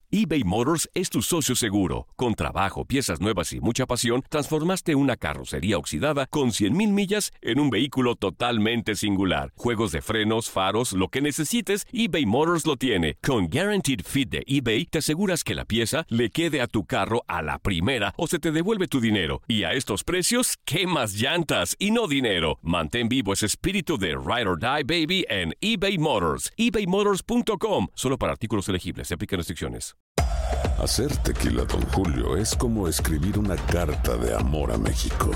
eBay Motors es tu socio seguro. Con trabajo, piezas nuevas y mucha pasión, transformaste una carrocería oxidada con 100,000 millas en un vehículo totalmente singular. Juegos de frenos, faros, lo que necesites, eBay Motors lo tiene. Con Guaranteed Fit de eBay, te aseguras que la pieza le quede a tu carro a la primera o se te devuelve tu dinero. Y a estos precios, ¿qué más llantas y no dinero? Mantén vivo ese espíritu de Ride or Die, baby, en eBay Motors. ebaymotors.com. Solo para artículos elegibles. Se aplican restricciones. Hacer tequila Don Julio es como escribir una carta de amor a México.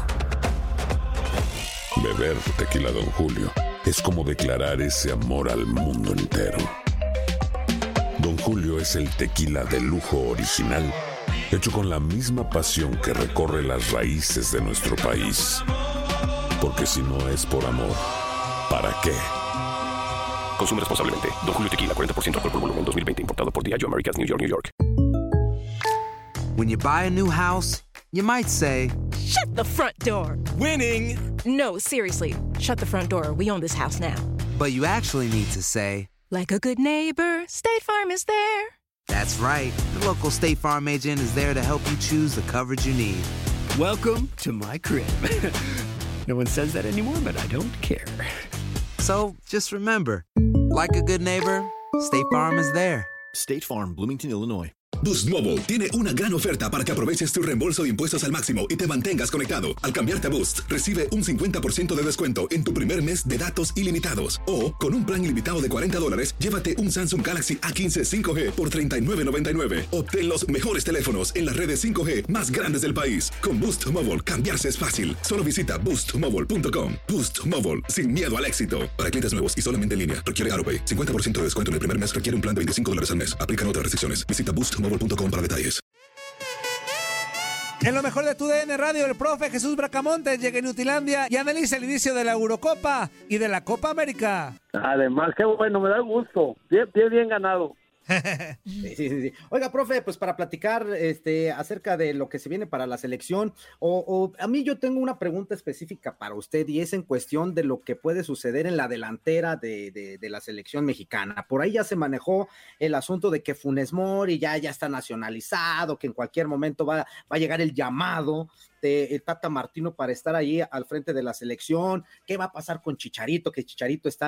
Beber tequila Don Julio es como declarar ese amor al mundo entero. Don Julio es el tequila de lujo original, hecho con la misma pasión que recorre las raíces de nuestro país. Porque si no es por amor, ¿para qué? Consume responsablemente. Don Julio Tequila, 40% alcohol por volumen, 2020. Importado por Diageo Americas, New York, New York. When you buy a new house, you might say, "Shut the front door." Winning! No, seriously. Shut the front door. We own this house now. but you actually need to say, like a good neighbor, State Farm is there. That's right. The local State Farm agent is there to help you choose the coverage you need. Welcome to my crib. No one says that anymore, but I don't care. So just remember, like a good neighbor, State Farm is there. State Farm, Bloomington, Illinois. Boost Mobile tiene una gran oferta para que aproveches tu reembolso de impuestos al máximo y te mantengas conectado. Al cambiarte a Boost, recibe un 50% de descuento en tu primer mes de datos ilimitados. O, con un plan ilimitado de $40, llévate un Samsung Galaxy A15 5G por $39.99. Obtén los mejores teléfonos en las redes 5G más grandes del país. Con Boost Mobile, cambiarse es fácil. Solo visita boostmobile.com. Boost Mobile, sin miedo al éxito. Para clientes nuevos y solamente en línea, requiere AutoPay. 50% de descuento en el primer mes requiere un plan de $25 al mes. Aplican otras restricciones. Visita boostmobile.com para detalles. En lo mejor de tu DN Radio, el profe Jesús Bracamontes llega a Inutilandia y analiza el inicio de la Eurocopa y de la Copa América. Además, qué bueno, me da gusto. Bien ganado. Sí. Oiga, profe, pues para platicar acerca de lo que se viene para la selección, o a mí yo tengo una pregunta específica para usted y es en cuestión de lo que puede suceder en la delantera de la selección mexicana. Por ahí ya se manejó el asunto de que Funes Mori ya está nacionalizado, que en cualquier momento va a llegar el llamado de Tata Martino para estar ahí al frente de la selección. ¿Qué va a pasar con Chicharito? Que Chicharito está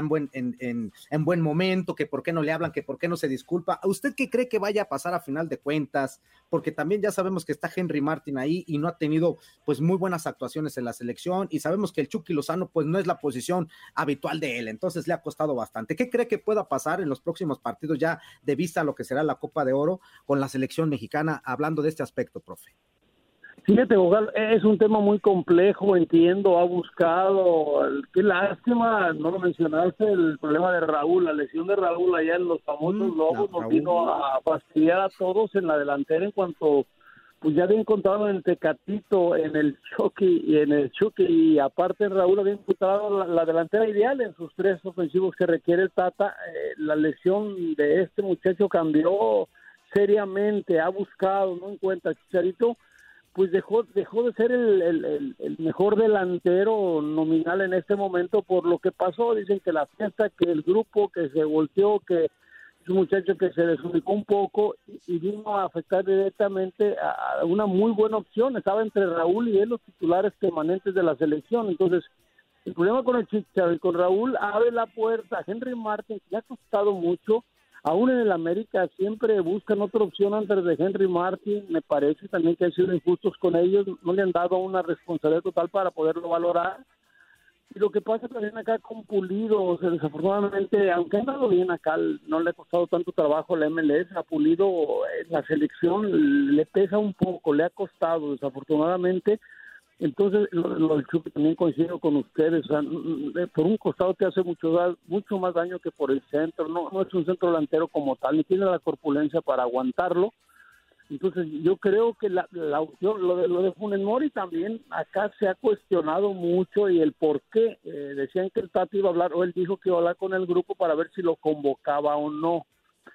en buen momento, que por qué no le hablan, que por qué no se disculpa. ¿Usted qué cree que vaya a pasar a final de cuentas? Porque también ya sabemos que está Henry Martin ahí y no ha tenido pues muy buenas actuaciones en la selección, y sabemos que el Chucky Lozano pues no es la posición habitual de él, entonces le ha costado bastante. ¿Qué cree que pueda pasar en los próximos partidos ya de vista a lo que será la Copa de Oro con la selección mexicana, hablando de este aspecto, profe? Fíjate, Bogal, es un tema muy complejo, entiendo, ha buscado, qué lástima, no lo mencionaste, el problema de Raúl, la lesión de Raúl allá en los famosos Lobos, nos vino a fastidiar a todos en la delantera en cuanto, pues ya había encontrado en el Tecatito, en el Chucky, y aparte Raúl había encontrado la delantera ideal en sus tres ofensivos que requiere el Tata. La lesión de este muchacho cambió seriamente, ha buscado, no encuentra Chicharito, pues dejó de ser el mejor delantero nominal en este momento por lo que pasó. Dicen que la fiesta, que el grupo que se volteó, que es un muchacho que se desubicó un poco y vino a afectar directamente a una muy buena opción. Estaba entre Raúl y él los titulares permanentes de la selección. Entonces, el problema con el Chicharito y con Raúl abre la puerta a Henry Martin, que le ha costado mucho. Aún en el América siempre buscan otra opción antes de Henry Martin. Me parece también que han sido injustos con ellos, no le han dado una responsabilidad total para poderlo valorar. Y lo que pasa también acá con Pulido, o sea, desafortunadamente, aunque ha andado bien acá, no le ha costado tanto trabajo la MLS, a Pulido en la selección le pesa un poco, le ha costado desafortunadamente. Entonces, lo del Chucky también coincido con ustedes, o sea, por un costado te hace mucho más daño que por el centro, no es un centro delantero como tal, ni tiene la corpulencia para aguantarlo. Entonces, yo creo que la opción, lo de Funes Mori también acá se ha cuestionado mucho y el por qué. Decían que el Tata iba a hablar, o él dijo que iba a hablar con el grupo para ver si lo convocaba o no.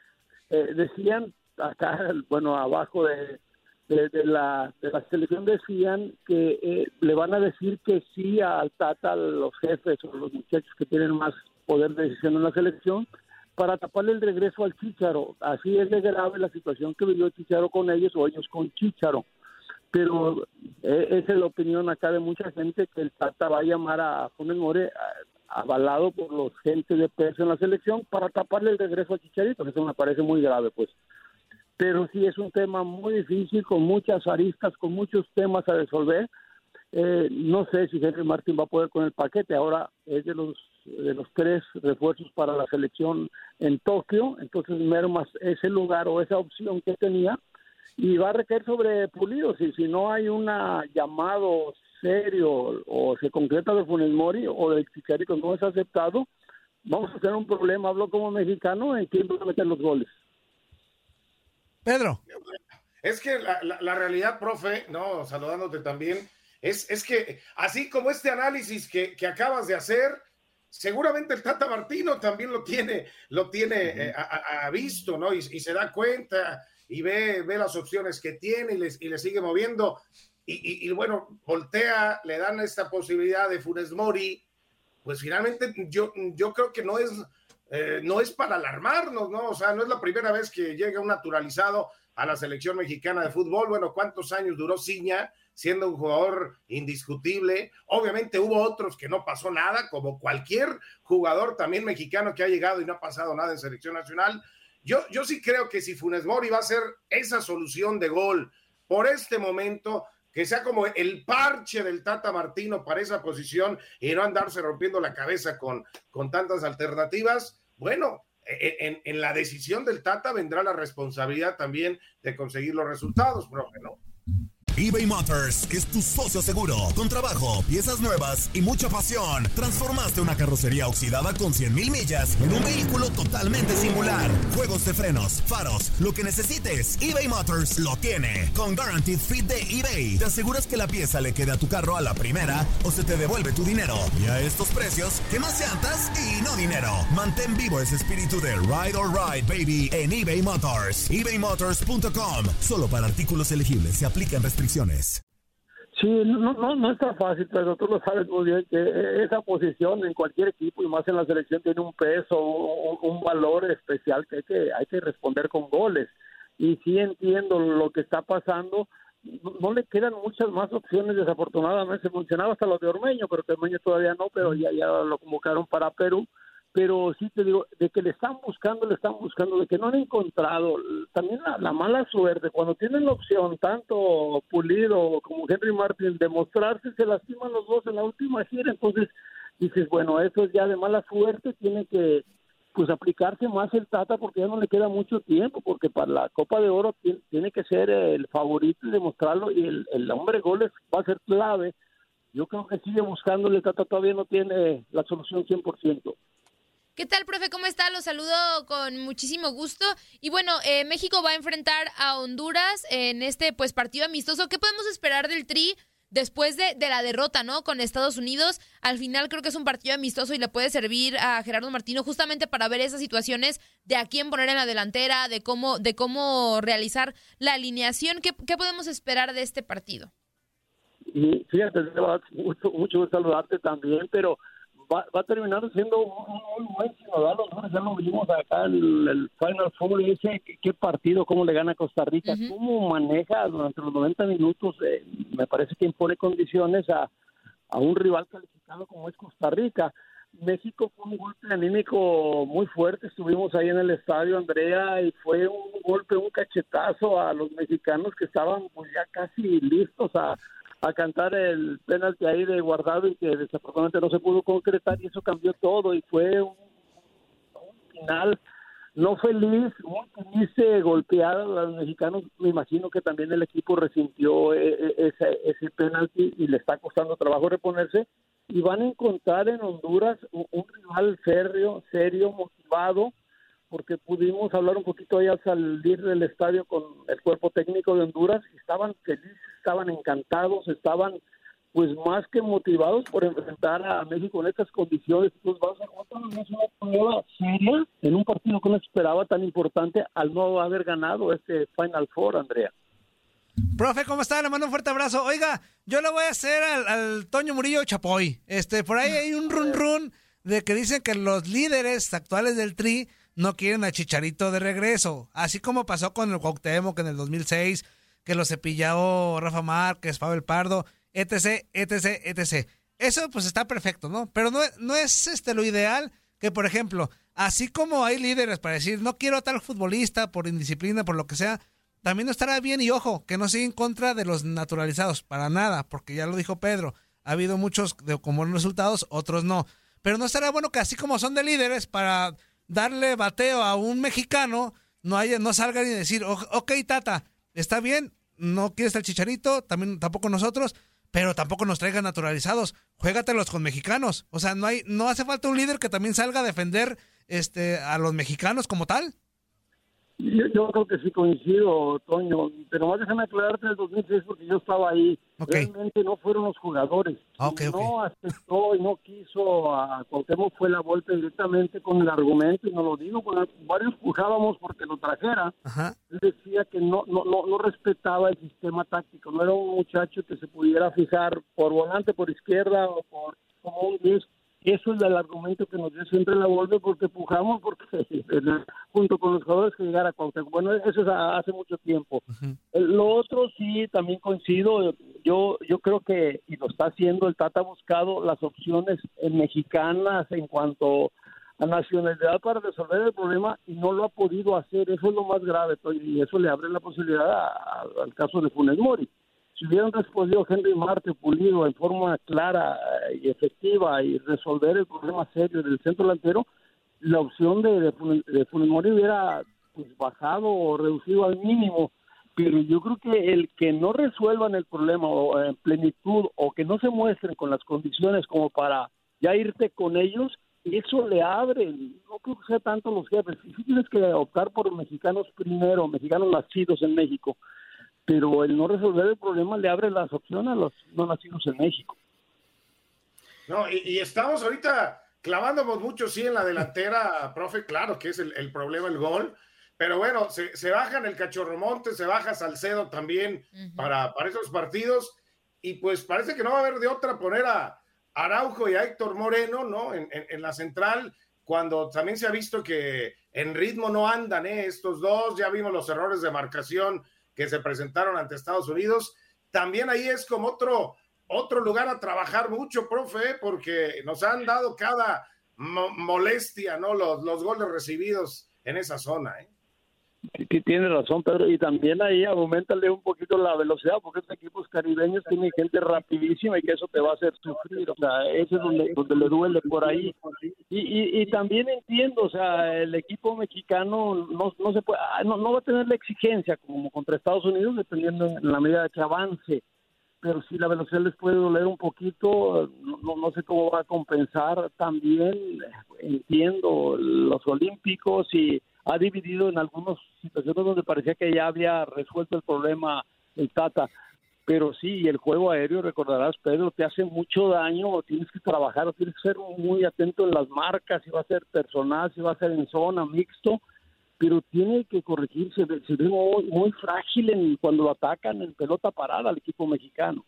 Decían acá, bueno, abajo de la selección decían que le van a decir que sí al Tata, a los jefes o los muchachos que tienen más poder de decisión en la selección, para taparle el regreso al Chícharo. Así es de grave la situación que vivió Chícharo con ellos o ellos con Chícharo. Pero esa es la opinión acá de mucha gente, que el Tata va a llamar a Funes Mori avalado por los gente de peso en la selección para taparle el regreso al Chicharito. Eso me parece muy grave, pues. Pero sí es un tema muy difícil, con muchas aristas, con muchos temas a resolver. No sé si Henry Martin va a poder con el paquete. Ahora es de los 3 refuerzos para la selección en Tokio, entonces mermas ese lugar o esa opción que tenía, y va a recaer sobre Pulido. Si no hay un llamado serio o se concreta de Funes Mori o del Chicharito no es aceptado, vamos a tener un problema, hablo como mexicano, en quién va a meter los goles. Pedro. Es que la realidad, profe, no, saludándote también, es que así como este análisis que acabas de hacer, seguramente el Tata Martino también lo tiene visto, ¿no? Y se da cuenta y ve las opciones que tiene y le sigue moviendo. Y bueno, voltea, le dan esta posibilidad de Funes Mori, pues finalmente yo creo que no es para alarmarnos, ¿no? O sea, no es la primera vez que llega un naturalizado a la selección mexicana de fútbol. Bueno, ¿cuántos años duró Ciña siendo un jugador indiscutible? Obviamente hubo otros que no pasó nada, como cualquier jugador también mexicano que ha llegado y no ha pasado nada en selección nacional. Yo sí creo que si Funes Mori va a ser esa solución de gol por este momento, que sea como el parche del Tata Martino para esa posición y no andarse rompiendo la cabeza con tantas alternativas, bueno, en la decisión del Tata vendrá la responsabilidad también de conseguir los resultados, profe, ¿no? eBay Motors es tu socio seguro. Con trabajo, piezas nuevas y mucha pasión, transformaste una carrocería oxidada con 100,000 millas en un vehículo totalmente singular. Juegos de frenos, faros, lo que necesites, eBay Motors lo tiene. Con Guaranteed Fit de eBay, te aseguras que la pieza le quede a tu carro a la primera o se te devuelve tu dinero. Y a estos precios, ¿qué más llantas y no dinero? Mantén vivo ese espíritu de Ride or Ride, baby, en eBay Motors. ebaymotors.com. Solo para artículos elegibles se aplican restricciones. Sí, no está fácil, pero tú lo sabes muy bien que esa posición en cualquier equipo y más en la selección tiene un peso, un valor especial que hay que responder con goles. Y sí entiendo lo que está pasando. No le quedan muchas más opciones, desafortunadamente. Se mencionaba hasta lo de Ormeño, pero que Ormeño todavía no, pero ya lo convocaron para Perú. Pero sí te digo, de que le están buscando, de que no han encontrado. También la mala suerte, cuando tienen la opción, tanto Pulido como Henry Martin, de mostrarse, se lastiman los dos en la última gira. Entonces dices, bueno, eso es ya de mala suerte, tiene que pues aplicarse más el Tata, porque ya no le queda mucho tiempo, porque para la Copa de Oro tiene que ser el favorito y demostrarlo, y el hombre goles va a ser clave. Yo creo que sigue buscándole, el Tata todavía no tiene la solución 100%. ¿Qué tal, profe? ¿Cómo está? Los saludo con muchísimo gusto. Y bueno, México va a enfrentar a Honduras en este partido amistoso. ¿Qué podemos esperar del Tri después de la derrota, ¿no? Con Estados Unidos? Al final creo que es un partido amistoso y le puede servir a Gerardo Martino justamente para ver esas situaciones de a quién poner en la delantera, de cómo realizar la alineación. ¿Qué podemos esperar de este partido? Y fíjate, mucho gusto saludarte también, pero va a terminar siendo un buen ciudadano. Ya lo vimos acá en el Final Four, y ese qué partido, cómo le gana a Costa Rica, cómo maneja durante los 90 minutos, me parece que impone condiciones a un rival calificado como es Costa Rica. México fue un golpe anímico muy fuerte, estuvimos ahí en el estadio, Andrea, y fue un golpe, un cachetazo a los mexicanos que estaban pues ya casi listos a cantar el penalti ahí de Guardado, y que desafortunadamente no se pudo concretar, y eso cambió todo, y fue un final no feliz, muy triste, golpeada. Los mexicanos, me imagino que también el equipo resintió ese penalti y le está costando trabajo reponerse, y van a encontrar en Honduras un rival serio, motivado, porque pudimos hablar un poquito ahí al salir del estadio con el cuerpo técnico de Honduras, y estaban felices, estaban encantados, estaban pues más que motivados por enfrentar a México en estas condiciones. Entonces vamos a encontrar una prueba seria en un partido que no esperaba tan importante al no haber ganado este Final Four, Andrea. Profe, ¿cómo está? Le mando un fuerte abrazo. Oiga, yo le voy a hacer al Toño Murillo Chapoy. Por ahí hay un run de que dicen que los líderes actuales del Tri no quieren a Chicharito de regreso, así como pasó con el Cuauhtémoc en el 2006, que lo cepilló Rafa Márquez, Pavel Pardo, etc, etc, etc. Eso pues está perfecto, ¿no? Pero no es lo ideal que, por ejemplo, así como hay líderes para decir, no quiero a tal futbolista por indisciplina, por lo que sea, también no estará bien, y ojo, que no siga en contra de los naturalizados, para nada, porque ya lo dijo Pedro, ha habido muchos con buenos resultados, otros no. Pero no estará bueno que así como son de líderes para darle bateo a un mexicano, no salgan y decir, ok, Tata, está bien, no quieres el Chicharito, tampoco nosotros, pero tampoco nos traigan naturalizados, juégatelos con mexicanos. O sea, no hace falta un líder que también salga a defender a los mexicanos como tal. Yo creo que sí coincido, Toño, pero más déjame aclararte el 2006 porque yo estaba ahí. Okay. Realmente no fueron los jugadores. No aceptó y no quiso a Cuauhtémoc, fue la Volpe directamente con el argumento, y no lo digo, porque varios pujábamos porque lo trajera. Ajá. Él decía que no respetaba el sistema táctico, no era un muchacho que se pudiera fijar por volante, por izquierda o por como un 10. Eso es el argumento que nos dio siempre la Volpe, porque pujamos porque junto con los jugadores que llegara a Cuauhtémoc. Bueno, eso es hace mucho tiempo. Uh-huh. Lo otro sí, también coincido. Yo creo que, y lo está haciendo, el Tata ha buscado las opciones mexicanas en cuanto a nacionalidad para resolver el problema y no lo ha podido hacer. Eso es lo más grave, y eso le abre la posibilidad al caso de Funes Mori. Si hubieran respondido Henry Martin, Pulido, en forma clara y efectiva y resolver el problema serio del centro delantero, la opción de Funes Mori hubiera bajado o reducido al mínimo. Pero yo creo que el que no resuelvan el problema o en plenitud, o que no se muestren con las condiciones como para ya irte con ellos, eso le abre. No creo que sea tanto los jefes. Si tienes que optar por mexicanos primero, mexicanos nacidos en México, pero el no resolver el problema le abre las opciones a los no nacidos en México. No, y estamos ahorita clavándonos mucho, sí, en la delantera, profe, claro que es el problema, el gol, pero bueno, se bajan el Cachorro Montes, se baja Salcedo también para esos partidos, y pues parece que no va a haber de otra poner a Araujo y a Héctor Moreno, ¿no? En la central, cuando también se ha visto que en ritmo no andan, estos dos, ya vimos los errores de marcación que se presentaron ante Estados Unidos. También ahí es como otro lugar a trabajar mucho, profe, porque nos han dado cada molestia, ¿no? Los goles recibidos en esa zona, Tiene razón, Pedro, y también ahí aumentale un poquito la velocidad, porque estos equipos caribeños tienen gente rapidísima y que eso te va a hacer sufrir. O sea, eso es donde le duele por ahí. Y también entiendo, o sea, el equipo mexicano no se puede, no va a tener la exigencia como contra Estados Unidos, dependiendo en la medida que avance. Pero si la velocidad les puede doler un poquito, no sé cómo va a compensar. También entiendo los olímpicos, y ha dividido en algunas situaciones donde parecía que ya había resuelto el problema el Tata. Pero sí, el juego aéreo, recordarás, Pedro, te hace mucho daño, tienes que trabajar, tienes que ser muy atento en las marcas, si va a ser personal, si va a ser en zona, mixto, pero tiene que corregirse, se ve muy frágil cuando lo atacan en pelota parada al equipo mexicano.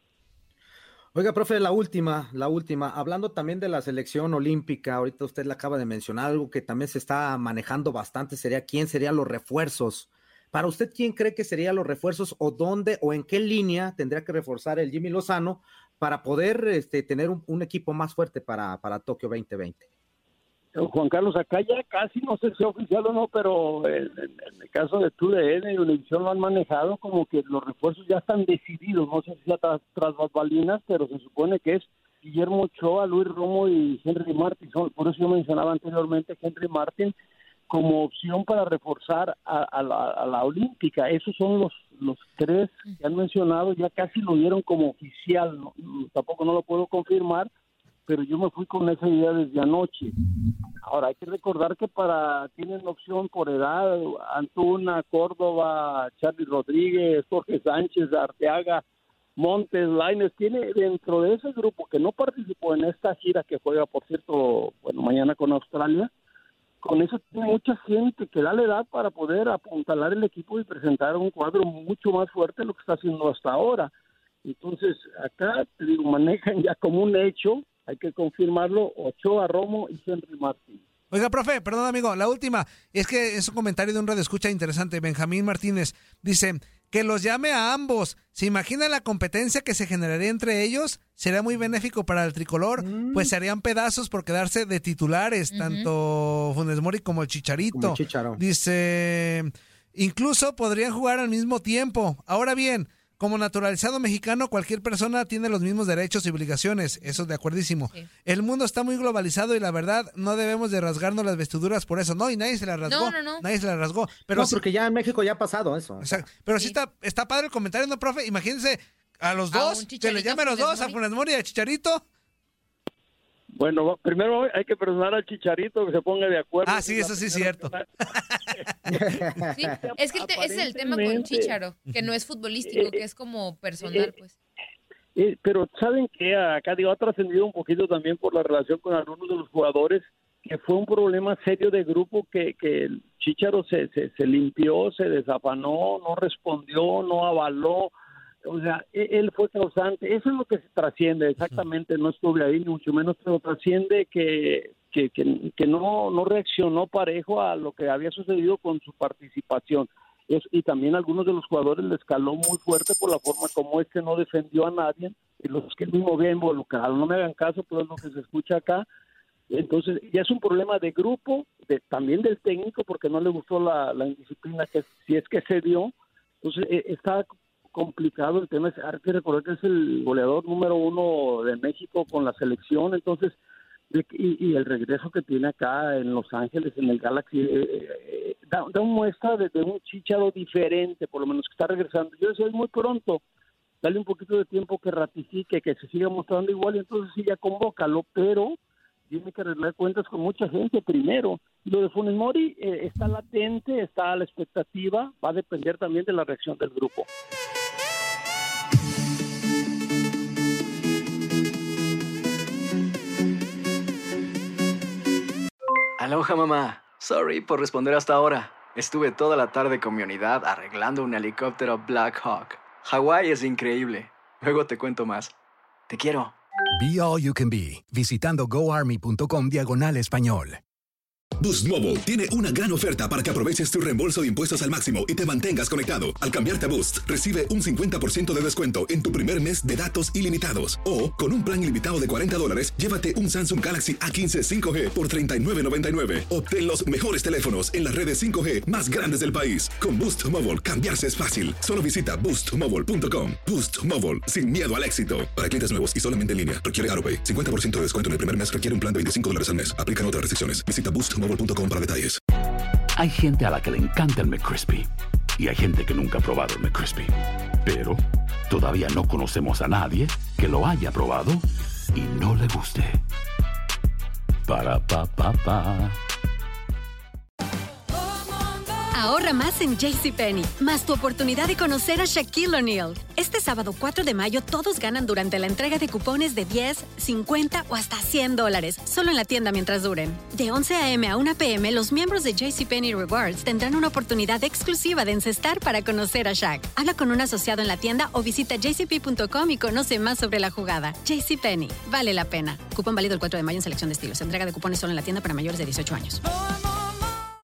Oiga, profe, la última, hablando también de la selección olímpica, ahorita usted le acaba de mencionar algo que también se está manejando bastante, ¿quién serían los refuerzos? Para usted, ¿quién cree que serían los refuerzos, o dónde o en qué línea tendría que reforzar el Jimmy Lozano para poder tener un equipo más fuerte para Tokio 2020? Juan Carlos, acá ya casi no sé si es oficial o no, pero en el caso de TUDN y Univisión lo han manejado como que los refuerzos ya están decididos, no sé si tras bambalinas, pero se supone que es Guillermo Ochoa, Luis Romo y Henry Martin. Por eso yo mencionaba anteriormente Henry Martin como opción para reforzar a la olímpica. Esos son los tres que han mencionado, ya casi lo dieron como oficial, tampoco no lo puedo confirmar, pero yo me fui con esa idea desde anoche. Ahora, hay que recordar que tienen opción por edad, Antuna, Córdoba, Charly Rodríguez, Jorge Sánchez, Arteaga, Montes, Lainez. Tiene dentro de ese grupo que no participó en esta gira que juega, por cierto, mañana con Australia, con eso tiene mucha gente que da la edad para poder apuntalar el equipo y presentar un cuadro mucho más fuerte de lo que está haciendo hasta ahora. Entonces, acá, te digo, manejan ya como un hecho, hay que confirmarlo, Ochoa, Romo y Henry Martín. Oiga, profe, perdón, amigo, la última. Es que es un comentario de un radioescucha interesante. Benjamín Martínez dice que los llame a ambos. ¿Se imagina la competencia que se generaría entre ellos? Sería muy benéfico para el tricolor, pues se harían pedazos por quedarse de titulares, tanto Funes Mori como el Chicharito. Dice, incluso podrían jugar al mismo tiempo. Ahora bien, como naturalizado mexicano, cualquier persona tiene los mismos derechos y obligaciones. Eso de acuerdísimo. Sí. El mundo está muy globalizado y la verdad, no debemos de rasgarnos las vestiduras por eso. No, y nadie se las rasgó. No. Nadie se las rasgó. Pero no, porque ya en México ya ha pasado eso. Exacto. Pero sí está padre el comentario, ¿no, profe? Imagínense a los dos, que le llamen a los dos, a Funes Mori y a Chicharito. Bueno, primero hay que perdonar al Chicharito que se ponga de acuerdo. Ah, sí, eso sí es cierto. Sí, es que ese es el tema con Chicharo, que no es futbolístico, que es como personal, pues. Pero ¿saben qué? Acá ha trascendido un poquito también por la relación con algunos de los jugadores, que fue un problema serio de grupo que el Chicharo se limpió, se desafanó, no respondió, no avaló. O sea, él fue causante. Eso es lo que se trasciende, exactamente. No estuve ahí, ni mucho menos, pero trasciende que no reaccionó parejo a lo que había sucedido con su participación. Y también algunos de los jugadores le escaló muy fuerte por la forma como no defendió a nadie, y los que él mismo había involucrado. No me hagan caso, pero es lo que se escucha acá. Entonces, ya es un problema de grupo, también del técnico, porque no le gustó la indisciplina, que si es que se dio. Entonces, está complicado el tema. Hay que recordar que es el goleador número 1 de México con la selección, entonces, y el regreso que tiene acá en Los Ángeles, en el Galaxy, da muestra de un Chicharo diferente, por lo menos que está regresando. Yo decía, es muy pronto, dale un poquito de tiempo que ratifique, que se siga mostrando igual, y entonces sí ya convócalo, pero tiene que arreglar cuentas con mucha gente primero. Lo de Funes Mori está latente, está a la expectativa, va a depender también de la reacción del grupo. Aloha, mamá. Sorry por responder hasta ahora. Estuve toda la tarde con mi unidad arreglando un helicóptero Black Hawk. Hawái es increíble. Luego te cuento más. Te quiero. Be All You Can Be, visitando goarmy.com/español. Boost Mobile tiene una gran oferta para que aproveches tu reembolso de impuestos al máximo y te mantengas conectado. Al cambiarte a Boost, recibe un 50% de descuento en tu primer mes de datos ilimitados. O, con un plan ilimitado de $40, llévate un Samsung Galaxy A15 5G por $39.99. Obtén los mejores teléfonos en las redes 5G más grandes del país. Con Boost Mobile, cambiarse es fácil. Solo visita boostmobile.com. Boost Mobile, sin miedo al éxito. Para clientes nuevos y solamente en línea, requiere AutoPay. 50% de descuento en el primer mes requiere un plan de $25 al mes. Aplican otras restricciones. Visita boostmobile.com para detalles. Hay gente a la que le encanta el McCrispy y hay gente que nunca ha probado el McCrispy. Pero todavía no conocemos a nadie que lo haya probado y no le guste. Para pa pa pa. Ahorra más en JCPenney, más tu oportunidad de conocer a Shaquille O'Neal. Este sábado 4 de mayo todos ganan durante la entrega de cupones de $10, $50 o hasta $100, solo en la tienda mientras duren. De 11 a.m. a 1 p.m., los miembros de JCPenney Rewards tendrán una oportunidad exclusiva de encestar para conocer a Shaq. Habla con un asociado en la tienda o visita jcp.com y conoce más sobre la jugada. JCPenney, vale la pena. Cupón válido el 4 de mayo en selección de estilos. Entrega de cupones solo en la tienda para mayores de 18 años.